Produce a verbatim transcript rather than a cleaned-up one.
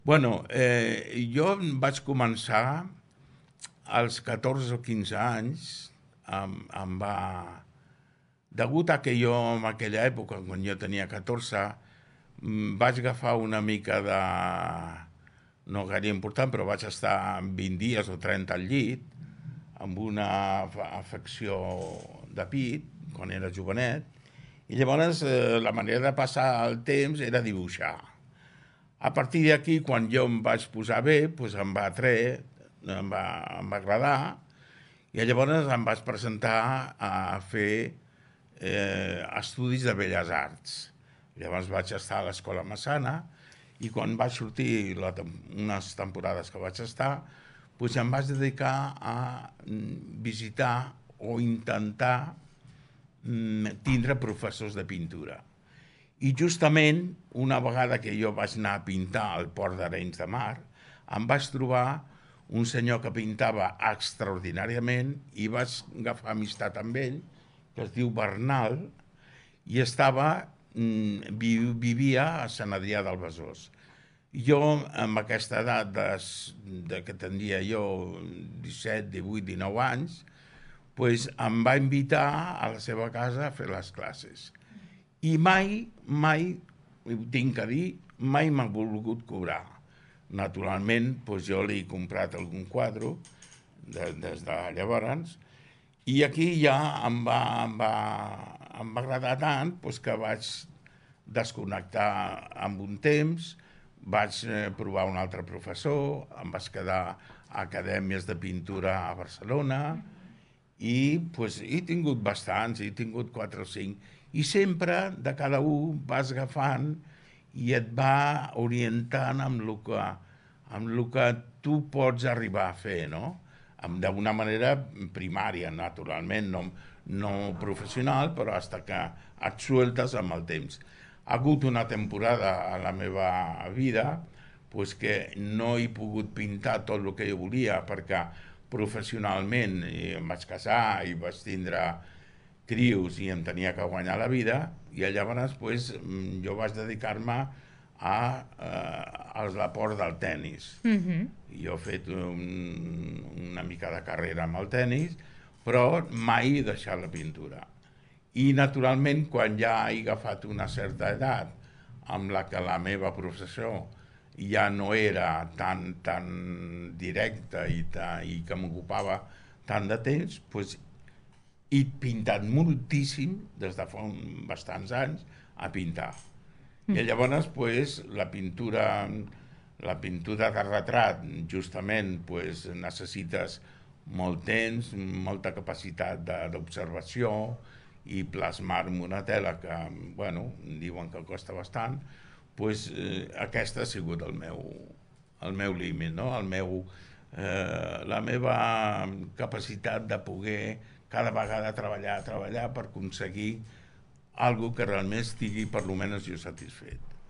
Bueno, eh, jo vaig començar als catorze o quinze anys, em, em va... Degut a que jo en aquella època, quan jo tenia catorze, mm, vaig agafar una mica de... no gaire important, però vaig estar vint dies o trenta al llit, amb una afa- afecció de pit, quan era jovenet, i llavors eh, la manera de passar el temps era dibuixar. A partir d'aquí, quan jo em vaig posar bé, doncs em va atreure, em va, em va agradar, i llavors em vaig presentar a fer eh, estudis de Belles Arts. Llavors vaig estar a l'Escola Massana i quan vaig sortir la, unes temporades que vaig estar, doncs em vaig dedicar a visitar o intentar tindre professors de pintura. I justament, una vegada que jo vaig anar a pintar al port d'Arenys de Mar, em vaig trobar un senyor que pintava extraordinàriament i vaig agafar amistat amb ell, que es diu Bernal, i estava, vivia a Sant Adrià del Besòs. Jo, amb aquesta edat de, de que tenia jo disset, divuit, dinou anys, pues, em va invitar a la seva casa a fer les classes. I mai, mai, ho tinc que dir, mai m'ha volgut cobrar. Naturalment, doncs jo li he comprat algun quadre de, des de llavors, i aquí ja em va, em va, em va agradar tant doncs que vaig desconnectar amb un temps, vaig provar un altre professor, em vaig quedar a acadèmies de pintura a Barcelona, i pues, he tingut bastants, he tingut quatre o cinc, i sempre de cada un vas agafant i et va orientant amb el que, amb el que tu pots arribar a fer, no? D'una manera primària, naturalment, no, no professional, però fins que et sueltes amb el temps. Ha hagut una temporada a la meva vida pues, que no he pogut pintar tot el que jo volia, perquè professionalment em vaig casar i vaig tindre crios i em tenia que guanyar la vida, i llavors pues, jo vaig dedicar-me a, eh, als l'aport del tennis. Mhm. Jo he fet un, una mica de carrera amb el tennis, però mai he deixat la pintura. I naturalment, quan ja he agafat una certa edat, amb la que la meva professió ja no era tan, tan directa i, ta, i que m'ocupava tant de temps, doncs he pintat moltíssim, des de fa bastants anys, a pintar. I llavors, pues, la pintura, la pintura de retrat, justament, pues, necessites molt temps, molta capacitat d'observació i plasmar en una tela que, bueno, diuen que costa bastant, pues, eh, aquesta ha sigut el meu, el meu límit, no? el meu, eh, la meva capacitat de poder cada vegada treballar, treballar per aconseguir algo que realment estigui per lo menys jo satisfet.